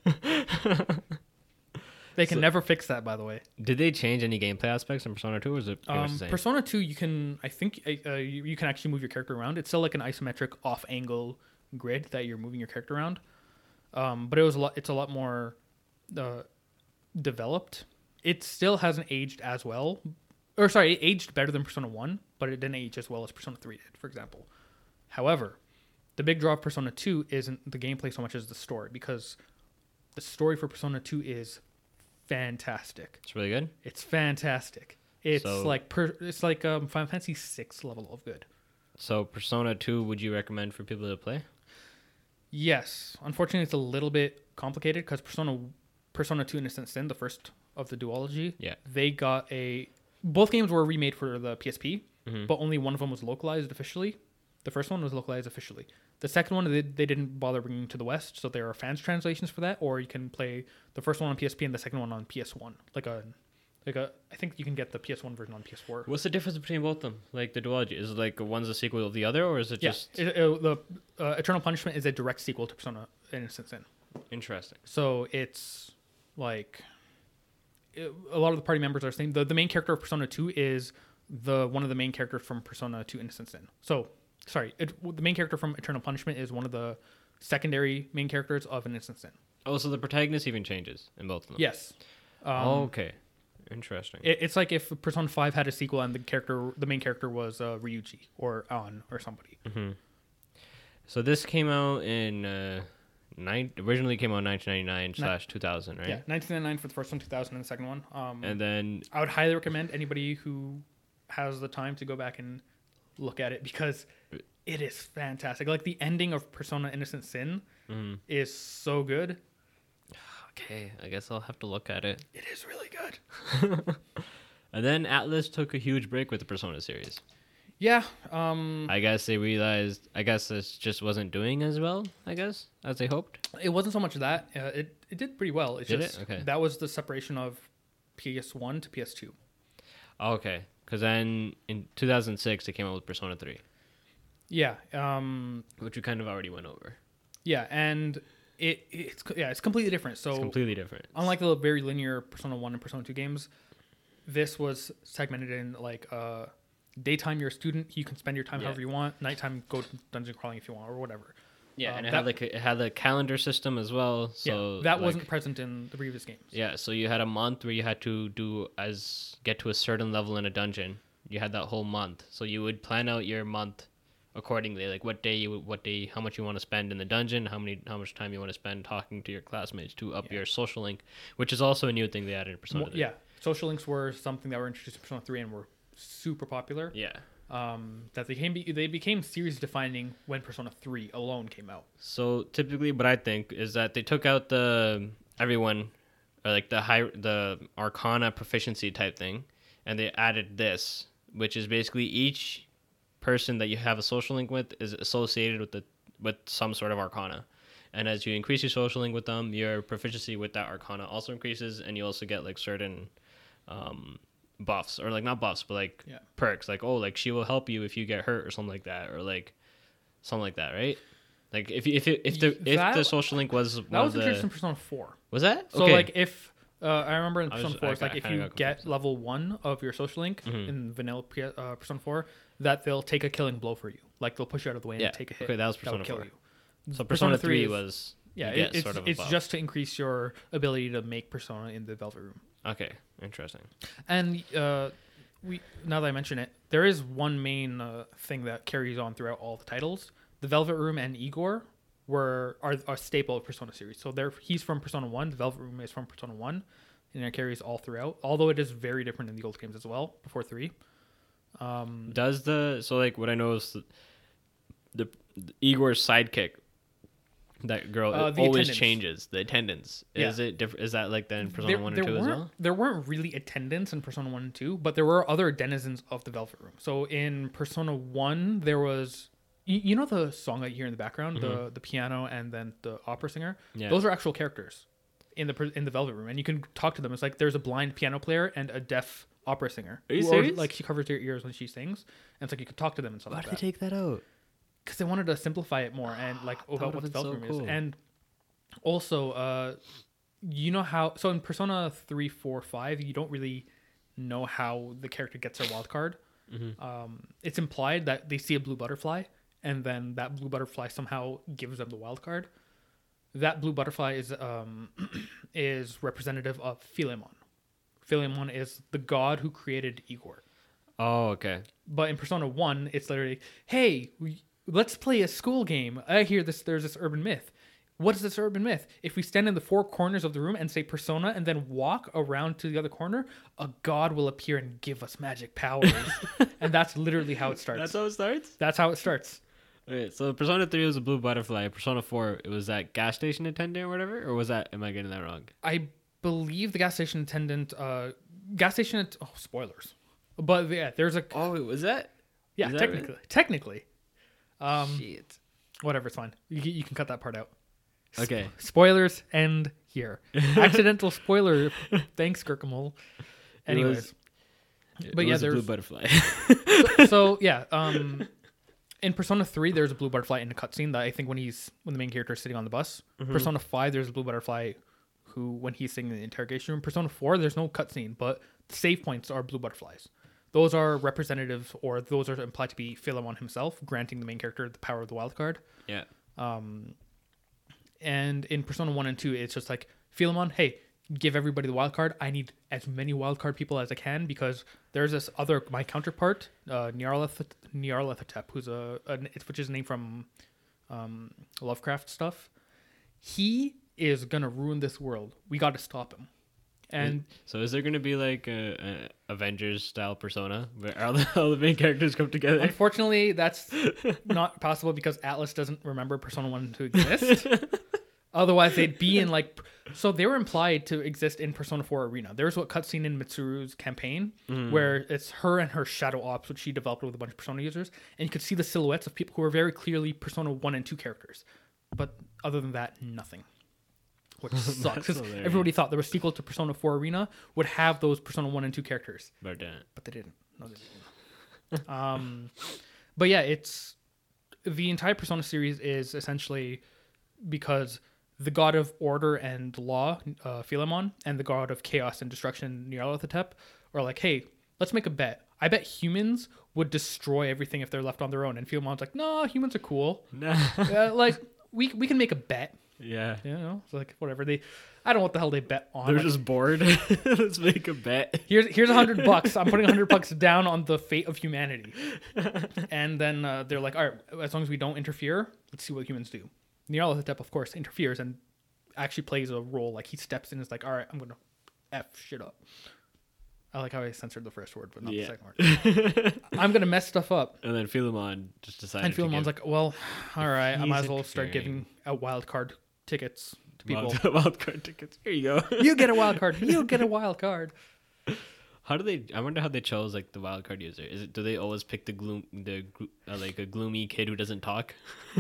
Speaker 2: they can
Speaker 1: So-
Speaker 2: never fix that. By the way,
Speaker 1: Did they change any gameplay aspects in Persona two, or is it pretty much
Speaker 2: um,
Speaker 1: the same?
Speaker 2: Persona two, you can I think uh, you, you can actually move your character around. It's still like an isometric off angle grid that you're moving your character around. Um, but it was a lot. It's a lot more uh, developed. It still hasn't aged as well, or sorry, it aged better than Persona one, but it didn't age as well as Persona three did, for example. However, the big draw of Persona two isn't the gameplay so much as the story, because the story for Persona two is fantastic.
Speaker 1: It's really good.
Speaker 2: It's fantastic. It's
Speaker 1: So-
Speaker 2: like per, it's like um, Final Fantasy six level of good.
Speaker 1: So Persona two, would you recommend for people to play?
Speaker 2: Yes, unfortunately, it's a little bit complicated because Persona Persona two Innocent Sin, the first of the duology,
Speaker 1: Yeah.
Speaker 2: they got a both games were remade for the P S P,
Speaker 1: Mhm.
Speaker 2: but only one of them was localized officially. The first one was localized officially. The second one they, they didn't bother bringing to the West, so there are fans translations for that, or you can play the first one on P S P and the second one on P S one. Like a like a I think you can get the P S one version on P S four.
Speaker 1: What's the difference between both of them? Like the duology, is it like one's a sequel of the other, or is it
Speaker 2: Yeah,
Speaker 1: just
Speaker 2: it, it- the uh, Eternal Punishment is a direct sequel to Persona Innocent Sin.
Speaker 1: interesting?
Speaker 2: So it's like it, a lot of the party members are the same. The, the main character of Persona two is the one of the main characters from Persona two Innocent Sin. So sorry, it, the main character from Eternal Punishment is one of the secondary main characters of Innocent Sin.
Speaker 1: Oh, so the protagonist even changes in both of them.
Speaker 2: Yes. Um,
Speaker 1: Oh, okay. Interesting.
Speaker 2: it, it's like if Persona five had a sequel and the character, the main character was uh, Ryuji or An or somebody.
Speaker 1: hmm So this came out in uh, nine. Originally came out in nineteen ninety-nine slash two thousand, right?
Speaker 2: Yeah, nineteen ninety-nine for the first one, two thousand and the second one. Um,
Speaker 1: And then
Speaker 2: I would highly recommend anybody who has the time to go back and look at it because it is fantastic. Like the ending of Persona Innocent Sin
Speaker 1: mhm.
Speaker 2: is so good.
Speaker 1: Okay, I guess I'll have to look at it.
Speaker 2: It is really good.
Speaker 1: And then Atlas took a huge break with the Persona series.
Speaker 2: Yeah. Um,
Speaker 1: I guess they realized. I guess this just wasn't doing as well. I guess as they hoped.
Speaker 2: it wasn't so much that. Uh, it it did pretty well. It's
Speaker 1: Did it?
Speaker 2: just
Speaker 1: Okay.
Speaker 2: that was the separation of P S one to P S two.
Speaker 1: Oh, okay, because then in two thousand six they came out with Persona three,
Speaker 2: Yeah. Um,
Speaker 1: which we kind of already went over.
Speaker 2: yeah, and it it's yeah it's completely different. So
Speaker 1: It's completely different.
Speaker 2: unlike the very linear Persona one and Persona two games, this was segmented in like uh, daytime you're a student, you can spend your time
Speaker 1: Yeah.
Speaker 2: however you want. Nighttime, go dungeon crawling if you want or whatever.
Speaker 1: Yeah,
Speaker 2: Um,
Speaker 1: and it
Speaker 2: that-
Speaker 1: had like a, it had a calendar system as well. So
Speaker 2: yeah, that
Speaker 1: like,
Speaker 2: wasn't present in the previous games.
Speaker 1: Yeah, so you had a month where you had to do as get to a certain level in a dungeon. You had that whole month, so you would plan out your month accordingly, like what day you would- what day how much you want to spend in the dungeon, how many how much time you want to spend talking to your classmates to up
Speaker 2: Yeah.
Speaker 1: your social link, which is also a new thing they added in Persona.
Speaker 2: Mo-
Speaker 1: three.
Speaker 2: yeah, social links were something that were introduced in Persona three and were super popular.
Speaker 1: Yeah.
Speaker 2: Um, that they became they became series defining when Persona three alone came out.
Speaker 1: So typically, what I think is that they took out the everyone, or like the high the Arcana proficiency type thing, and they added this, which is basically each person that you have a social link with is associated with the with some sort of Arcana, and as you increase your social link with them, your proficiency with that Arcana also increases, and you also get like certain um, buffs, or like not buffs, but like
Speaker 2: Yeah.
Speaker 1: perks, like oh, like she will help you if you get hurt or something like that, or like something like that, right? Like if if it, if the if
Speaker 2: That-
Speaker 1: the social link was one
Speaker 2: That was
Speaker 1: of the,
Speaker 2: introduced in Persona four.
Speaker 1: was that
Speaker 2: So
Speaker 1: okay.
Speaker 2: like if uh, I remember in
Speaker 1: I was-
Speaker 2: Persona four,
Speaker 1: I
Speaker 2: it's like
Speaker 1: got-
Speaker 2: if
Speaker 1: kinda
Speaker 2: you
Speaker 1: got
Speaker 2: get
Speaker 1: confused.
Speaker 2: level one of your social link
Speaker 1: Mhm.
Speaker 2: in vanilla P- uh, Persona four, that they'll take a killing blow for you. Like they'll push you out of the way
Speaker 1: Yeah,
Speaker 2: and take a hit.
Speaker 1: okay, that was
Speaker 2: that'll
Speaker 1: Persona
Speaker 2: kill
Speaker 1: four.
Speaker 2: you.
Speaker 1: So Persona, three
Speaker 2: is-
Speaker 1: was
Speaker 2: Yeah,
Speaker 1: you get
Speaker 2: it, it's
Speaker 1: sort of a
Speaker 2: it's
Speaker 1: buff.
Speaker 2: just to increase your ability to make Persona in the Velvet Room.
Speaker 1: Okay, interesting.
Speaker 2: And uh, we now that I mention it, there is one main uh, thing that carries on throughout all the titles. The Velvet Room and Igor were are a staple of Persona series. So they're he's from Persona one. The Velvet Room is from Persona one, and it carries all throughout. Although it is very different in the old games as well. Before three. Um,
Speaker 1: Does the so like what I know is the, the, the Igor's sidekick, that girl,
Speaker 2: Uh,
Speaker 1: it
Speaker 2: the
Speaker 1: always
Speaker 2: attendants.
Speaker 1: changes the attendance. Is
Speaker 2: Yeah.
Speaker 1: it different? Is that like then Persona
Speaker 2: there,
Speaker 1: one
Speaker 2: there
Speaker 1: and two as
Speaker 2: weren't
Speaker 1: well?
Speaker 2: there weren't really attendants in Persona one and two, but there were other denizens of the Velvet Room. So in Persona one, there was you, you know the song that you hear in the background, the the piano and then the opera singer.
Speaker 1: Yeah.
Speaker 2: Those are actual characters in the per- in the Velvet Room, and you can talk to them. It's like there's a blind piano player and a deaf opera singer.
Speaker 1: Are you
Speaker 2: Or,
Speaker 1: serious?
Speaker 2: like she covers your ears when she sings, and it's like you can talk to them and stuff
Speaker 1: Why
Speaker 2: like
Speaker 1: did they
Speaker 2: that.
Speaker 1: take that out?
Speaker 2: Because they wanted to simplify it more and like about
Speaker 1: would've
Speaker 2: what the
Speaker 1: been
Speaker 2: Velvet
Speaker 1: so
Speaker 2: Room
Speaker 1: cool.
Speaker 2: is. And also, uh, you know how so in Persona three, four, five, you don't really know how the character gets their wild card.
Speaker 1: Mm-hmm.
Speaker 2: Um, it's implied that they see a blue butterfly, and then that blue butterfly somehow gives them the wild card. That blue butterfly is um, is representative of Philemon. Philemon is the god who created Igor.
Speaker 1: Oh, okay.
Speaker 2: But in Persona one, it's literally, hey, we, let's play a school game. I hear this. There's this urban myth. What is this urban myth? If we stand in the four corners of the room and say Persona and then walk around to the other corner, a god will appear and give us magic powers. And that's literally how it starts.
Speaker 1: That's
Speaker 2: That's,
Speaker 1: how it starts.
Speaker 2: how it starts.
Speaker 1: Okay, so Persona three was a blue butterfly. Persona four, it was that gas station attendant or whatever, or was that? Am I getting that wrong?
Speaker 2: I believe the gas station attendant, uh, gas station, att- oh, spoilers. But yeah, there's a,
Speaker 1: Oh, wait, was that?
Speaker 2: yeah,
Speaker 1: is that
Speaker 2: technically, technically. Um,
Speaker 1: Shit.
Speaker 2: whatever, it's fine. You, you can cut that part out.
Speaker 1: Okay.
Speaker 2: Spoilers end here. Accidental spoiler. Thanks, Kirkamole. Anyways,
Speaker 1: was- It
Speaker 2: but yeah,
Speaker 1: was a blue
Speaker 2: there's
Speaker 1: butterfly.
Speaker 2: so yeah. Um, in Persona three, there's a blue butterfly in the cutscene that I think when he's when the main character is sitting on the bus.
Speaker 1: Mm-hmm.
Speaker 2: Persona five, there's a blue butterfly who when he's sitting in the interrogation room. Persona four, there's no cutscene, but the save points are blue butterflies. Those are representatives, or those are implied to be Philemon himself, granting the main character the power of the wild card.
Speaker 1: Yeah.
Speaker 2: Um, and in Persona one and two, it's just like, Philemon, hey, give everybody the wild card. I need as many wild card people as I can because there's this other, my counterpart, uh, Nyarlathotep, Nyarlathotep, who's a, a, which is a name from um, Lovecraft stuff. He is going to ruin this world. We got to stop him. And
Speaker 1: So is there going to be like a, a Avengers style Persona where all the, all the main characters come together?
Speaker 2: unfortunately, that's not possible because Atlas doesn't remember Persona one to exist. Otherwise, they'd be in like. So they were implied to exist in Persona four Arena. There's what cutscene in Mitsuru's campaign where it's her and her Shadow Ops, which she developed with a bunch of Persona users, and you could see the silhouettes of people who were very clearly Persona one and two characters. But other than that, nothing. Which sucks because
Speaker 1: hilarious.
Speaker 2: everybody thought there was sequel to Persona four Arena would have those Persona one and two characters.
Speaker 1: But didn't.
Speaker 2: But they didn't. No, they didn't. um, but yeah, it's the entire Persona series is essentially because the god of order and law, uh, Philemon, and the god of chaos and destruction, Nyarlathotep, are like, hey, let's make a bet. I bet humans would destroy everything if they're left on their own. And Philemon's like, no, humans are cool.
Speaker 1: Nah.
Speaker 2: uh, like we we can make a bet.
Speaker 1: Yeah.
Speaker 2: You know, it's like whatever they. I don't know what the hell they bet on.
Speaker 1: They're
Speaker 2: Like,
Speaker 1: just bored. Let's make a bet.
Speaker 2: Here's here's a hundred bucks. I'm putting a hundred bucks down on the fate of humanity. And then uh, they're like, all right, as long as we don't interfere, let's see what humans do. Nyarlathotep, of course, interferes and actually plays a role. Like he steps in and is like, all right, I'm gonna f shit up. I like how I censored the first word, but not
Speaker 1: Yeah.
Speaker 2: the second word. I'm gonna mess stuff up.
Speaker 1: And then Philemon just decided
Speaker 2: And
Speaker 1: to
Speaker 2: Philemon's
Speaker 1: give
Speaker 2: like, well, all right, I
Speaker 1: He's
Speaker 2: might as well start
Speaker 1: interfering.
Speaker 2: giving out wild card tickets to people.
Speaker 1: wild, wild card tickets. Here you go.
Speaker 2: You get a wild card. You get a wild card.
Speaker 1: How do they? I wonder how they chose like the wild card user. Is it? Do they always pick the gloom, the glo- uh, like a gloomy kid who doesn't talk?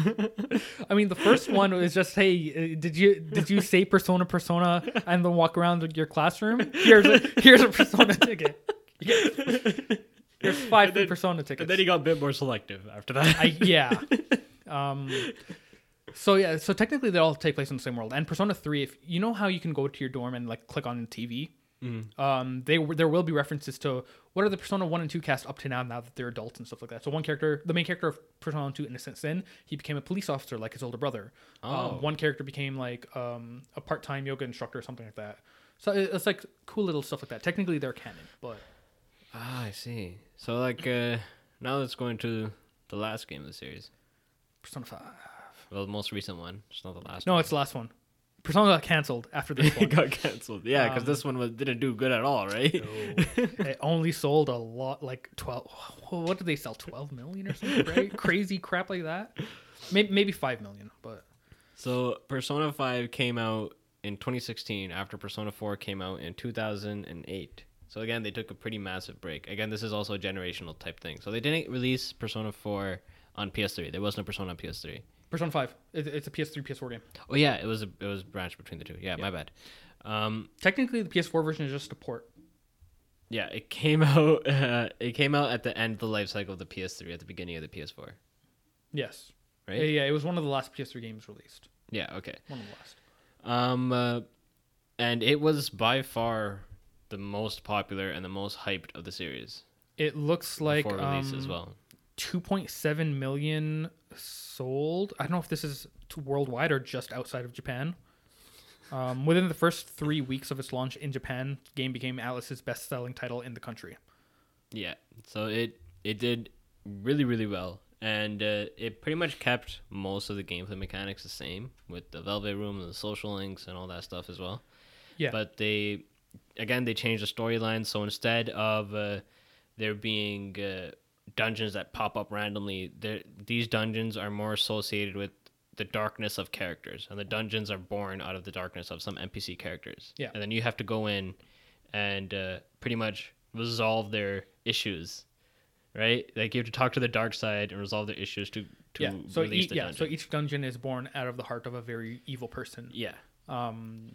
Speaker 2: I mean, the first one was just, hey, uh, did you did you say Persona Persona and then walk around your classroom? Here's a here's a Persona ticket. You get- Here's five
Speaker 1: And then-
Speaker 2: Persona tickets.
Speaker 1: And then he got a bit more selective after that.
Speaker 2: I, yeah. Um. So yeah, so technically they all take place in the same world. And Persona three, if you know how you can go to your dorm and like click on T V,
Speaker 1: Mm.
Speaker 2: um, they there will be references to what are the Persona one and two cast up to now, now that they're adults and stuff like that. So one character, the main character of Persona two, Innocent Sin, he became a police officer like his older brother.
Speaker 1: Oh.
Speaker 2: Um, one character became like um, a part-time yoga instructor or something like that. So it- it's like cool little stuff like that. Technically they're canon, but
Speaker 1: Ah, I see. So like uh, now let's go into the last game of the series.
Speaker 2: Persona five.
Speaker 1: Well, the most recent one. It's not the last.
Speaker 2: No,
Speaker 1: one.
Speaker 2: it's the last one. Persona got canceled after this
Speaker 1: it
Speaker 2: one.
Speaker 1: got canceled. Yeah, because
Speaker 2: Um,
Speaker 1: this one was, didn't do good at all, right?
Speaker 2: No. It only sold a lot, like twelve. What did they sell? Twelve million or something? Right? Crazy crap like that. Maybe maybe five million, but
Speaker 1: So Persona five came out in twenty sixteen after Persona four came out in two thousand eight. So again, they took a pretty massive break. Again, this is also a generational type thing. So they didn't release Persona four on P S three. There was no Persona on P S three.
Speaker 2: Persona five. It, it's a P S three, P S four game.
Speaker 1: Oh yeah, it was a, it was branched between the two. Yeah,
Speaker 2: Yeah.
Speaker 1: my bad. Um,
Speaker 2: Technically, the P S four version is just a port.
Speaker 1: yeah, it came out. Uh, it came out at the end of the life cycle of the P S three, at the beginning of the P S four.
Speaker 2: Yes.
Speaker 1: Right?
Speaker 2: Yeah, yeah, it was one of the last P S three games released.
Speaker 1: Yeah. Okay.
Speaker 2: One of the last.
Speaker 1: Um, uh, and it was by far the most popular and the most hyped of the series
Speaker 2: It looks like
Speaker 1: before release
Speaker 2: um,
Speaker 1: as well.
Speaker 2: two point seven million sold. I don't know if this is to worldwide or just outside of Japan. Um, within the first three weeks of its launch in Japan, the game became Alice's best-selling title in the country.
Speaker 1: Yeah. So it it did really really well, and uh, it pretty much kept most of the gameplay mechanics the same with the Velvet Room and the social links and all that stuff as well.
Speaker 2: Yeah.
Speaker 1: But they again they changed the storyline. So instead of uh, there being uh, dungeons that pop up randomly, there these dungeons are more associated with the darkness of characters, and the dungeons are born out of the darkness of some N P C characters.
Speaker 2: Yeah.
Speaker 1: And then you have to go in and uh, pretty much resolve their issues, right? Like you have to talk to the dark side and resolve their issues to to
Speaker 2: yeah. So
Speaker 1: release
Speaker 2: e-
Speaker 1: the
Speaker 2: yeah.
Speaker 1: dungeon.
Speaker 2: So each dungeon is born out of the heart of a very evil person.
Speaker 1: yeah.
Speaker 2: Um,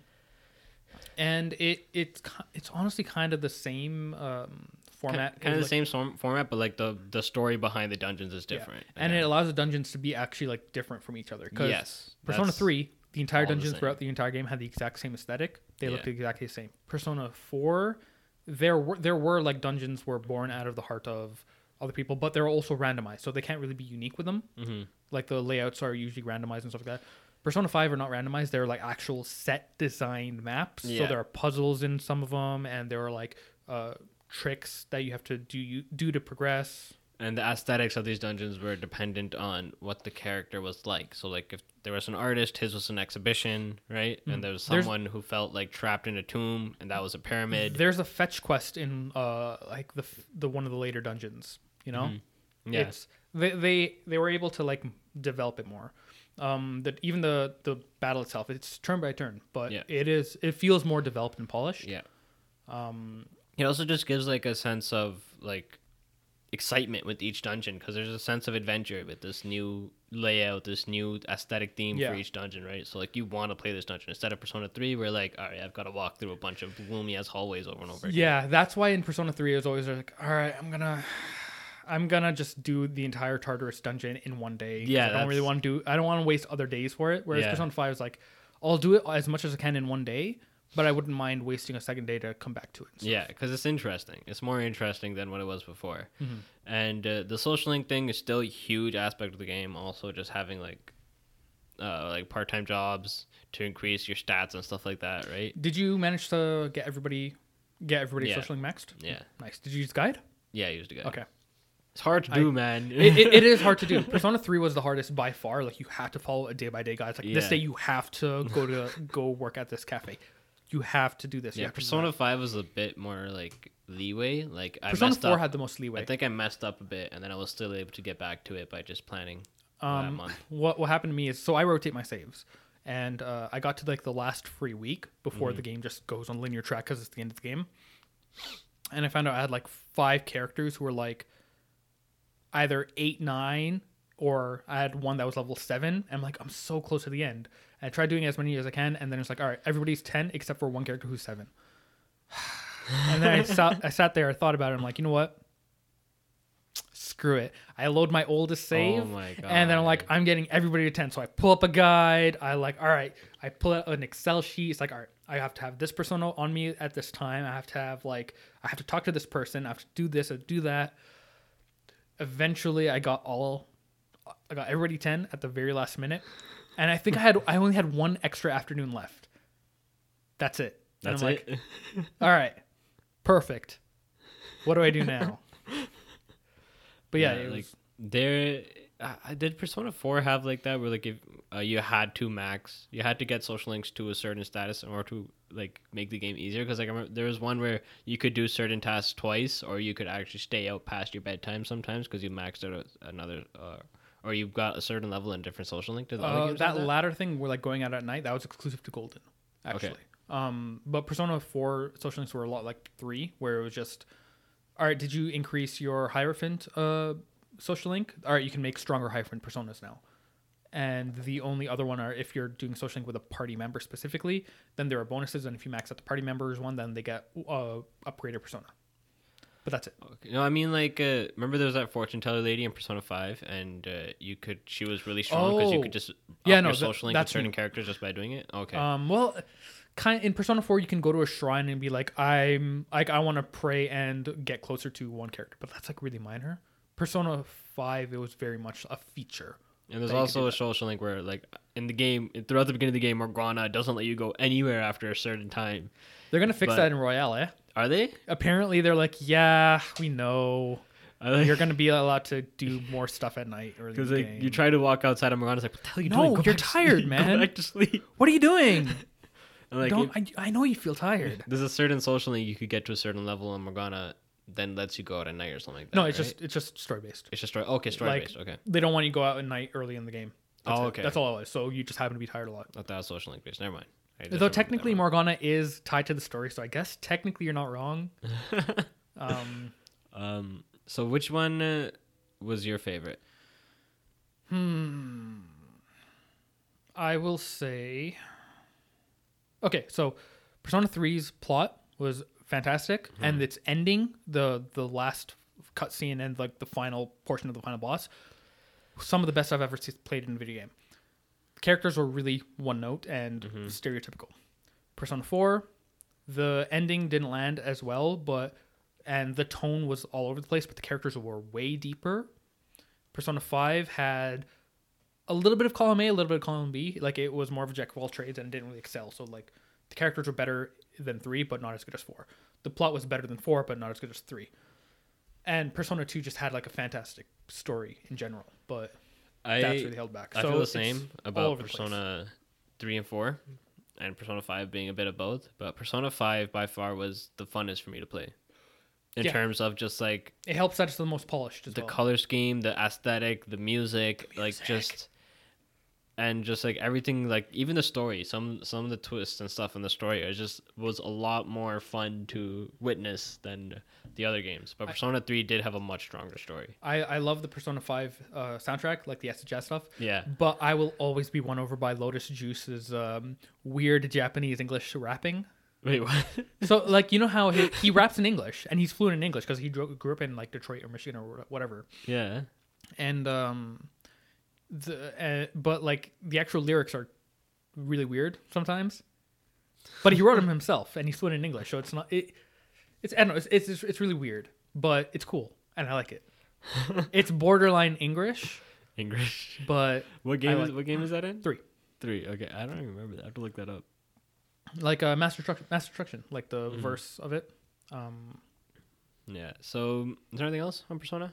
Speaker 2: and it it's ki- it's honestly kind of the same um, format.
Speaker 1: Kind of
Speaker 2: It,
Speaker 1: the
Speaker 2: like-
Speaker 1: same storm- format, but like the the story behind the dungeons is
Speaker 2: yeah.
Speaker 1: different.
Speaker 2: and it
Speaker 1: Again.
Speaker 2: allows the dungeons to be actually like different from each other. 'Cause
Speaker 1: Yes,
Speaker 2: Persona
Speaker 1: that's
Speaker 2: three, the entire
Speaker 1: all the
Speaker 2: dungeons
Speaker 1: same.
Speaker 2: throughout the entire game had the exact same aesthetic. They looked
Speaker 1: Yeah.
Speaker 2: exactly the same. Persona four, there were there were like dungeons were born out of the heart of other people, but they're also randomized, so they can't really be unique with them.
Speaker 1: Mm-hmm.
Speaker 2: Like the layouts are usually randomized and stuff like that. Persona five are not randomized; they're like actual set designed maps. So
Speaker 1: Yeah.
Speaker 2: there are puzzles in some of them, and there are like uh, tricks that you have to do you do to progress.
Speaker 1: And the aesthetics of these dungeons were dependent on what the character was like. So, like, if there was an artist, his was an exhibition, right?
Speaker 2: Mm.
Speaker 1: And there was
Speaker 2: There's-
Speaker 1: someone who felt like trapped in a tomb, and that was a pyramid.
Speaker 2: There's a fetch quest in uh like the f- the one of the later dungeons. You know.
Speaker 1: Mhm. Yeah.
Speaker 2: It's they, they they were able to like develop it more. Um, that even the the battle itself, it's turn by turn, but
Speaker 1: Yeah.
Speaker 2: it is it feels more developed and polished.
Speaker 1: yeah.
Speaker 2: Um,
Speaker 1: It also just gives like a sense of like excitement with each dungeon because there's a sense of adventure with this new layout, this new aesthetic theme
Speaker 2: Yeah.
Speaker 1: for each dungeon, right? So like you want to play this dungeon instead of Persona three, where like, all right, I've got to walk through a bunch of gloomy ass hallways over and over again.
Speaker 2: yeah, that's why in Persona three it was always like, all right, I'm gonna. I'm gonna just do the entire Tartarus dungeon in one day. 'cause
Speaker 1: Yeah,
Speaker 2: I don't really
Speaker 1: that's-
Speaker 2: want to do. I don't want to waste other days for it. Whereas
Speaker 1: Yeah.
Speaker 2: Persona five is like, I'll do it as much as I can in one day, but I wouldn't mind wasting a second day to come back to it. and stuff.
Speaker 1: Yeah, because it's interesting. It's more interesting than what it was before.
Speaker 2: Mhm.
Speaker 1: And uh, the social link thing is still a huge aspect of the game. Also, just having like, uh, like part time jobs to increase your stats and stuff like that, right?
Speaker 2: Did you manage to get everybody, get everybody
Speaker 1: Yeah.
Speaker 2: socially maxed?
Speaker 1: Yeah,
Speaker 2: Nice. Did you use guide?
Speaker 1: yeah. Used to go.
Speaker 2: Okay.
Speaker 1: It's hard to
Speaker 2: I-
Speaker 1: do, man.
Speaker 2: it, it, it is hard to do. Persona three was the hardest by far. Like you had to follow a day by day guide. It's like this
Speaker 1: Yeah.
Speaker 2: day you have to go to go work at this cafe. You have to do this. You
Speaker 1: Yeah,
Speaker 2: have to do
Speaker 1: Persona
Speaker 2: that.
Speaker 1: Five was a bit more like leeway. Like I
Speaker 2: Persona
Speaker 1: messed
Speaker 2: four
Speaker 1: up.
Speaker 2: had the most leeway.
Speaker 1: I think I messed up a bit, and then I was still able to get back to it by just planning that
Speaker 2: um,
Speaker 1: month.
Speaker 2: what what happened to me is so I rotate my saves, and uh, I got to like the last free week before
Speaker 1: Mm-hmm.
Speaker 2: the game just goes on linear track because it's the end of the game, and I found out I had like five characters who were like either eight, nine, or I had one that was level seven. And I'm like, I'm so close to the end. And I tried doing as many as I can, and then it's like, all right, everybody's ten except for one character who's seven. And then I sat, I sat there, I thought about it. I'm like, you know what? Screw it. I load my oldest save,
Speaker 1: Oh my god!
Speaker 2: and then I'm like, I'm getting everybody to ten. So I pull up a guide. I like, all right. I pull out an Excel sheet. It's like, all right, I have to have this persona on me at this time. I have to have like, I have to talk to this person. I have to do this or do that. Eventually, I got all, I got everybody ten at the very last minute, and I think I had, I only had one extra afternoon left. That's it. And
Speaker 1: that's
Speaker 2: I'm
Speaker 1: it.
Speaker 2: like, all right, perfect. What do I do now? But yeah,
Speaker 1: Yeah,
Speaker 2: it
Speaker 1: like
Speaker 2: was,
Speaker 1: there. Uh, did Persona four have like that where like if uh, you had to max, you had to get social links to a certain status in order to like make the game easier? Because like I remember there was one where you could do certain tasks twice, or you could actually stay out past your bedtime sometimes because you maxed out a, another, uh, or you got a certain level in different social link. Did the other
Speaker 2: uh,
Speaker 1: games
Speaker 2: that,
Speaker 1: have that?
Speaker 2: latter thing, where like going out at night, that was exclusive to Golden, actually.
Speaker 1: Okay.
Speaker 2: Um, but Persona four social links were a lot like three, where it was just, all right, did you increase your Hierophant uh social link? All right, you can make stronger Hierophant personas now. And the only other one are if you're doing social link with a party member specifically, then there are bonuses, and if you max out the party members one, then they get uh upgraded persona. But that's it.
Speaker 1: Okay. No, I mean like uh, remember there was that fortune teller lady in Persona five, and uh, you could she was really strong because you
Speaker 2: Oh.
Speaker 1: could just up
Speaker 2: Yeah, no,
Speaker 1: your
Speaker 2: that-
Speaker 1: social link with
Speaker 2: that's
Speaker 1: certain
Speaker 2: new.
Speaker 1: characters just by doing it. Okay.
Speaker 2: Um, well, kind in Persona four, you can go to a shrine and be like, I'm like I want to pray and get closer to one character, but that's like really minor. Persona five, it was very much a feature.
Speaker 1: And there's
Speaker 2: that you could
Speaker 1: also
Speaker 2: do
Speaker 1: a
Speaker 2: that.
Speaker 1: social link where, like, in the game, throughout the beginning of the game, Morgana doesn't let you go anywhere after a certain time.
Speaker 2: They're gonna fix
Speaker 1: But-
Speaker 2: that in Royale, eh?
Speaker 1: Are they?
Speaker 2: Apparently, they're like, yeah, we know
Speaker 1: Are they?
Speaker 2: you're gonna be allowed to do more stuff at night early in
Speaker 1: Because
Speaker 2: the
Speaker 1: like,
Speaker 2: game.
Speaker 1: you try to walk outside, and Morgana's like, "What the hell are you
Speaker 2: No,
Speaker 1: doing? Go
Speaker 2: you're
Speaker 1: back to
Speaker 2: tired,
Speaker 1: sleep.
Speaker 2: man.
Speaker 1: Go back to sleep."
Speaker 2: What are you doing?
Speaker 1: And like,
Speaker 2: Don't
Speaker 1: if-
Speaker 2: I, I know you feel tired.
Speaker 1: there's a certain social link you could get to a certain level, and Morgana then lets you go out at night or something like that.
Speaker 2: No, it's
Speaker 1: right?
Speaker 2: just it's just story based.
Speaker 1: it's just story. Okay, story
Speaker 2: like-
Speaker 1: based. Okay,
Speaker 2: They don't want you to go out at night early in the game. That's
Speaker 1: Oh,
Speaker 2: it.
Speaker 1: okay.
Speaker 2: That's all it was. So you just happen to be tired a lot.
Speaker 1: I thought that was social link based. Never mind. I just
Speaker 2: Though
Speaker 1: remembered that
Speaker 2: technically
Speaker 1: wrong.
Speaker 2: Morgana is tied to the story, so I guess technically you're not wrong. um,
Speaker 1: um. So which one uh, was your favorite?
Speaker 2: hmm. I will say. Okay, so Persona three's plot was fantastic,
Speaker 1: Hmm.
Speaker 2: and its ending, the the last cutscene and like the final portion of the final boss, some of the best I've ever se- played in a video game. The characters were really one note and
Speaker 1: Mm-hmm.
Speaker 2: stereotypical. Persona four, the ending didn't land as well, but and the tone was all over the place, but the characters were way deeper. Persona five had a little bit of column A, a little bit of column B. Like it was more of a jack of all trades and didn't really excel. So like the characters were better than three, but not as good as four. The plot was better than four, but not as good as three. And Persona two just had like a fantastic story in general, but
Speaker 1: I
Speaker 2: that's really held back.
Speaker 1: I
Speaker 2: so
Speaker 1: feel the
Speaker 2: it's
Speaker 1: same
Speaker 2: all
Speaker 1: about
Speaker 2: over the place.
Speaker 1: Persona three and four, and Persona five being a bit of both. But Persona five by far was the funnest for me to play, in
Speaker 2: Yeah.
Speaker 1: terms of just like
Speaker 2: It helps that it's the most polished as
Speaker 1: the
Speaker 2: well.
Speaker 1: color scheme, the aesthetic, the music, like
Speaker 2: music.
Speaker 1: just and just like everything, like even the story. Some some of the twists and stuff in the story is just was a lot more fun to witness than the other games. But Persona three did have a much stronger story.
Speaker 2: I, I love the Persona five uh, soundtrack, like the acid jazz stuff.
Speaker 1: Yeah.
Speaker 2: But I will always be won over by Lotus Juice's um, weird Japanese English rapping.
Speaker 1: Wait, what?
Speaker 2: So, like, you know how he, he raps in English, and he's fluent in English because he grew, grew up in, like, Detroit or Michigan or whatever.
Speaker 1: Yeah.
Speaker 2: And, um, the uh, but, like, the actual lyrics are really weird sometimes. But he wrote them himself, and he's fluent in English, so it's not... It, it's, I don't know, it's, it's, it's really weird, but it's cool, and I like it. It's borderline English,
Speaker 1: English.
Speaker 2: but
Speaker 1: What game
Speaker 2: I
Speaker 1: is
Speaker 2: like-
Speaker 1: what game is that in?
Speaker 2: three.
Speaker 1: Three. Okay, I don't even remember that. I have to look that up.
Speaker 2: Like uh, Master Destruction, Master Destruction, like the
Speaker 1: Mhm.
Speaker 2: verse of it. Um,
Speaker 1: Yeah. So, is there anything else on Persona?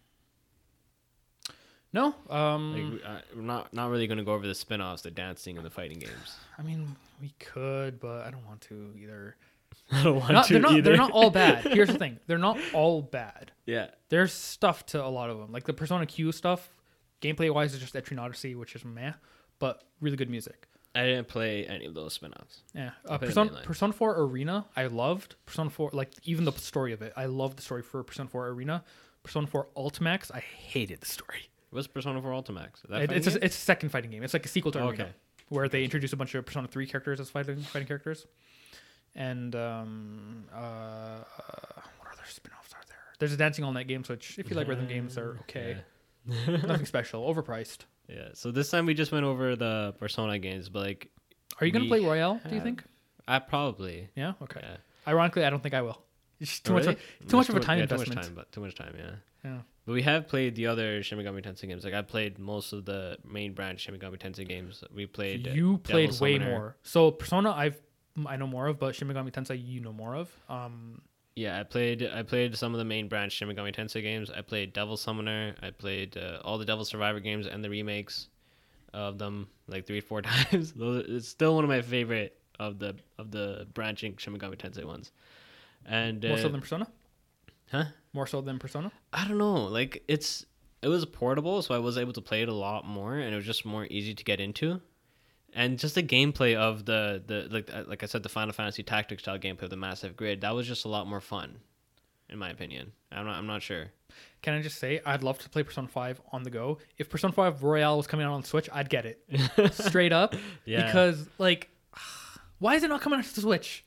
Speaker 2: no, um,
Speaker 1: Like, we- I, we're not not really going to go over the spin-offs, the dancing and the fighting games.
Speaker 2: I mean, we could, but I don't want to either.
Speaker 1: I don't want
Speaker 2: Not-
Speaker 1: to
Speaker 2: they're not.
Speaker 1: either.
Speaker 2: They're not all bad. Here's the thing: they're not all bad.
Speaker 1: Yeah.
Speaker 2: There's stuff to a lot of them, like the Persona Q stuff. Gameplay wise, is just Etrian Odyssey, which is meh, but really good music.
Speaker 1: I didn't play any of those spin-offs.
Speaker 2: Yeah,
Speaker 1: I
Speaker 2: uh,
Speaker 1: played
Speaker 2: Persona,
Speaker 1: mainline.
Speaker 2: Persona four Arena, I loved Persona four. Like even the story of it, I loved the story for Persona four Arena. Persona four Ultimax, I hated the story.
Speaker 1: What's Persona four Ultimax? Is that
Speaker 2: It,
Speaker 1: fighting
Speaker 2: it's a,
Speaker 1: game?
Speaker 2: it's a second fighting game. It's like a sequel to
Speaker 1: Oh,
Speaker 2: Arena,
Speaker 1: okay.
Speaker 2: where they introduce a bunch of Persona three characters as fighting fighting characters. And um, uh, what other spin-offs are there? There's a Dancing All Night games, which if you like rhythm games, they're okay.
Speaker 1: Yeah.
Speaker 2: Nothing special, overpriced.
Speaker 1: Yeah. So this time we just went over the Persona games, but like,
Speaker 2: Are you gonna
Speaker 1: We
Speaker 2: play Royale? Do you
Speaker 1: have-
Speaker 2: think?
Speaker 1: I probably.
Speaker 2: Yeah. Okay.
Speaker 1: Yeah.
Speaker 2: Ironically, I don't think I will. It's just too
Speaker 1: Oh,
Speaker 2: much.
Speaker 1: really?
Speaker 2: Of, too much of a
Speaker 1: That's
Speaker 2: time
Speaker 1: yeah,
Speaker 2: investment.
Speaker 1: Too much time, but too much time. Yeah.
Speaker 2: Yeah.
Speaker 1: But we have played the other Shin Megami Tensei games. Like I played most of the main branch Shin Megami Tensei games. We played. uh,
Speaker 2: You played
Speaker 1: Devil
Speaker 2: way
Speaker 1: Summoner.
Speaker 2: more. So Persona, I've I know more of, but Shin Megami Tensei, you know more of. Um,
Speaker 1: Yeah, I played I played some of the main branch Shin Megami Tensei games. I played Devil Summoner. I played uh, all the Devil Survivor games and the remakes of them like three, four times. Those are, it's still one of my favorite of the of the branching Shin Megami Tensei ones. And uh,
Speaker 2: More so than Persona?
Speaker 1: huh?
Speaker 2: More so than Persona?
Speaker 1: I don't know. Like it's it was portable, so I was able to play it a lot more, and it was just more easy to get into. And just the gameplay of the, the like like I said, the Final Fantasy Tactics style gameplay of the Massive Grid, that was just a lot more fun, in my opinion. I'm not I'm not sure.
Speaker 2: Can I just say, I'd love to play Persona five on the go. If Persona five Royale was coming out on Switch, I'd get it. Straight up.
Speaker 1: Yeah.
Speaker 2: Because, like, why is it not coming out to the Switch?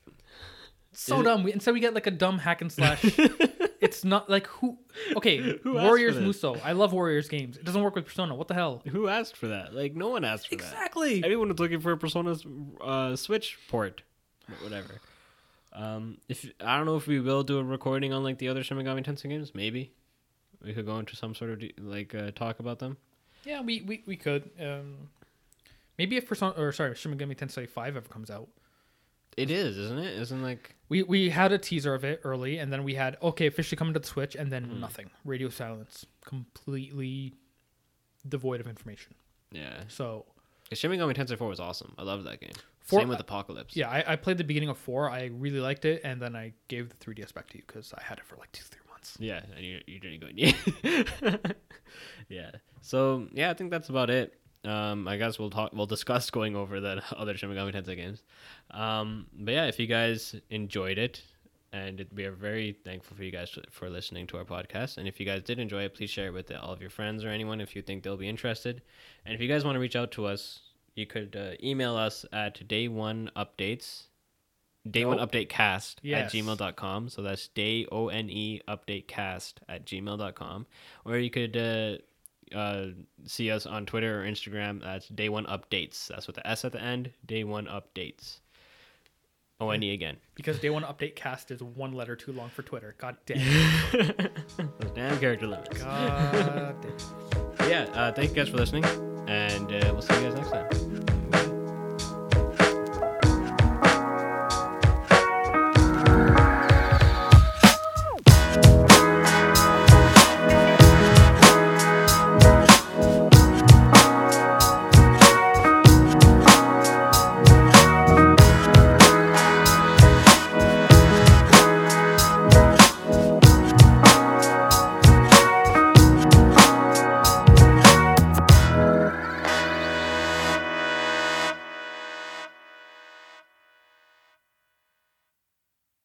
Speaker 2: So
Speaker 1: Is it-
Speaker 2: dumb. We, instead, we get, like, a dumb hack and slash. It's not, like, who... Okay,
Speaker 1: Who asked
Speaker 2: Warriors
Speaker 1: for this?
Speaker 2: Muso. I love Warriors games. It doesn't work with Persona. What the hell?
Speaker 1: Who asked for that? Like no one asked for
Speaker 2: Exactly.
Speaker 1: that. Anyone was looking for a Persona's uh, Switch port, but whatever. Um, if I don't know if we will do a recording on like the other Shin Megami Tensei games, maybe we could go into some sort of de- like uh, talk about them.
Speaker 2: Yeah, we, we, we could. Um, maybe if Persona... Or, sorry, Shin Megami Tensei five ever comes out.
Speaker 1: It is, isn't it? Isn't like
Speaker 2: We we had a teaser of it early, and then we had okay officially coming to the Switch, and then
Speaker 1: Hmm.
Speaker 2: nothing. Radio silence, completely devoid of information.
Speaker 1: yeah.
Speaker 2: So
Speaker 1: 'Cause Shin Megami Tensei four was awesome. I loved that game.
Speaker 2: Four-
Speaker 1: Same with Apocalypse.
Speaker 2: yeah, I, I played the beginning of four. I really liked it, and then I gave the three D S back to you because I had it for like two three months.
Speaker 1: Yeah, and you you didn't go. Yeah. Yeah. So yeah, I think that's about it. Um, I guess we'll talk. We'll discuss going over the other Shin Megami Tensei games. Um, but yeah, if you guys enjoyed it, and it, we are very thankful for you guys for listening to our podcast. And if you guys did enjoy it, please share it with all of your friends or anyone if you think they'll be interested. And if you guys want to reach out to us, you could uh, email us at day one updates. Day one
Speaker 2: Nope.
Speaker 1: update cast
Speaker 2: Yes.
Speaker 1: at gmail dot com. So that's day O N E update cast at gmail dot com. Or you could uh, uh, see us on Twitter or Instagram. That's day one updates. That's with the S at the end. Day one updates. O N E again.
Speaker 2: Because day one update cast is one letter too long for Twitter. God damn.
Speaker 1: Those damn character limits.
Speaker 2: God damn.
Speaker 1: Yeah, uh, thank you guys for listening. And uh, we'll see you guys next time.